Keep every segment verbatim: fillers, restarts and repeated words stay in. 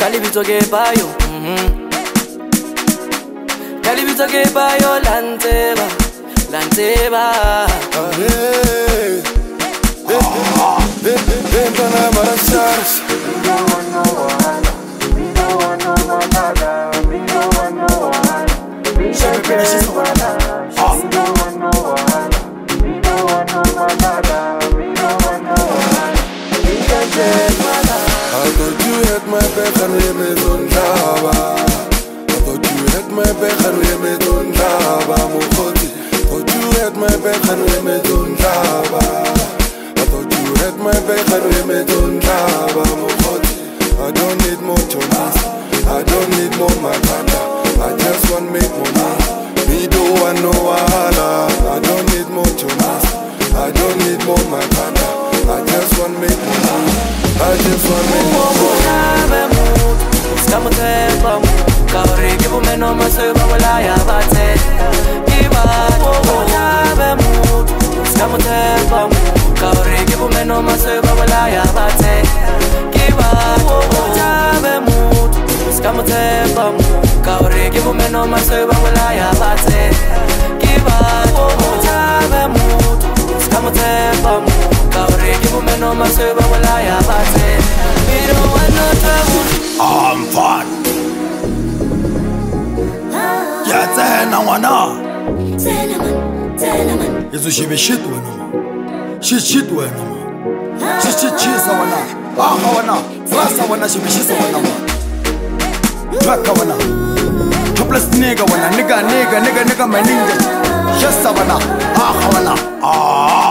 Calibito que bayo, Calibito que bayo, lanteba, lanteba. Hey, hey, hey, hey, para marcharse. We don't want no wahala. We don't want no wahala. We don't want no wahala. We don't get wahala. We don't want no wahala. We don't want no wahala. We don't want no wahala. We don't get wahala. I thought you had my back and we made on lava. I thought you had my back and we made on lava. Mukoti. Thought you had my back and we made on lava. I thought you had my back and we made on lava. Mukoti. I don't need more chonas. I don't need more makanda. I just want make money. Me don't want no wahala. I don't need more chonas. I don't need more makanda. I just want make money. I just want make money. Scamo tempo, cauri che vuoi meno ma se vuoi la ya bate. Kiba, oh, mood. Scamo tempo, cauri che vuoi meno ma se vuoi la ya bate. Kiba, oh, mood. Scamo tempo, cauri che vuoi meno ma se vuoi la ya bate. Kiba, oh, mood. Scamo tempo, cauri che vuoi meno ma se vuoi la ya bate. We don't want no trouble. I'm fun. Yeah, tsena ngwana. Tsena man, tsena man. Yezo shibe shit wena ma. Shit shit wena ma. Shit shit chisa wena. Aha wena. Rasa wena shibe shisa wena ma. Twaka wena. Topless nigga wena. Nigga nigga nigga nigga my ninja. Shisa wena. Aha wena. Ah.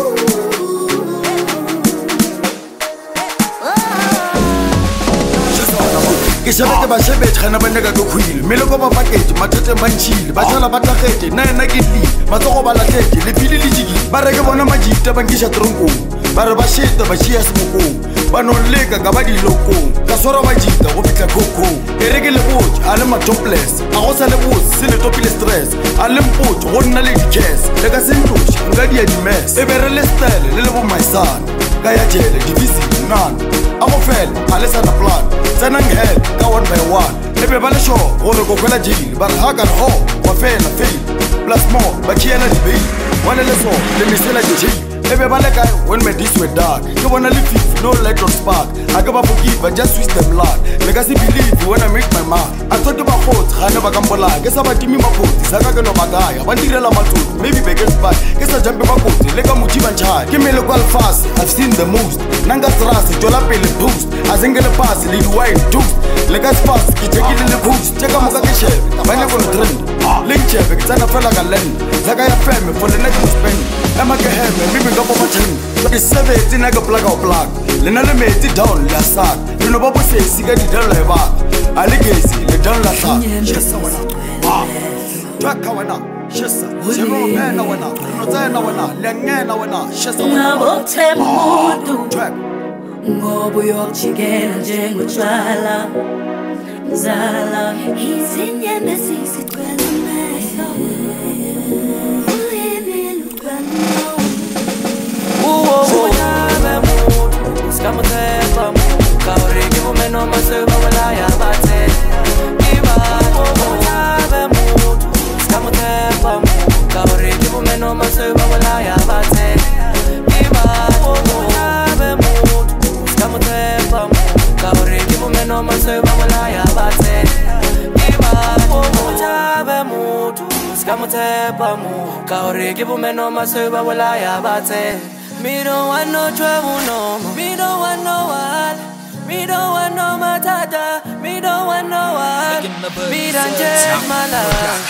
Ke shabete ba shebetse gana ba neka go khwile mele go ba package mathetse mantshile ba tsala ba tlagetse nna nna ke tli matsogo ba latletse le pile le jigi ba re ke bona majita ba nkisha tronkong ba re ba sheta ba shia semokong ba no leka ka ba dilokong ka swara ba jita go fitla koko e re ke le botse a le ma topless a go sa le botse se le topile stress a le mpotse go nna le di-gas le ka sentloše nka dia di-mess e be re le style le le bo maisana ka ya jele divisi none a go fela a le sana plan tsenang hell ka one by one le be ba le sure gore go kwela jile ba re haka le ho wa fela fail plus more ba khiela dibei wa le le so le mesela dijile le be ba le kae when my days were dark ke bona le fifth no light or spark a ka ba forgive I just switch them blood le ka se believe when I make my mark a thought ba khotsi ga ne ba kampola ke sa ba timi mapoti sa ka ke no bagaya ba direla matsotsi maybe be get spy ke sa jump ba kotsi le ka mothi ba nchaya ke mele kwa fast I've seen the most nanga stress jola pele boost azengele pass le wine toast le ka fast ke tekile le boost teka moka ke shebe ba nya go trend le nchebe ke tsana fela ka land zaka ya feme for the next spend ema ke heme mimi ka papa ten ke sebe tsena ka plug out plug le na le metsi down la sak le no ba bosesi ka di down le ba ale gesi le down la sak shesa wena ah twaka wena shesa jemo mena wena no tsena wena le ngena wena shesa wena Ngabothe muntu twaka ngoba uyokujikela njengotshwala mzala izinyeme sisicwela amehlo uyimile ukwalo Scamo tempo, cauri che vuoi meno ma se vuoi la ya bate. Kiba, oh, mood. Scamo tempo, cauri che vuoi meno ma se vuoi la ya bate. Kiba, oh, mood. Scamo tempo, cauri che vuoi meno ma se vuoi la ya bate. Kiba, oh, mood. Scamo tempo, cauri che vuoi meno ma se vuoi la ya bate. Me don't want no trouble no more. Me don't want no one. Me don't want no matata. Me don't want no one. Me don't check my life.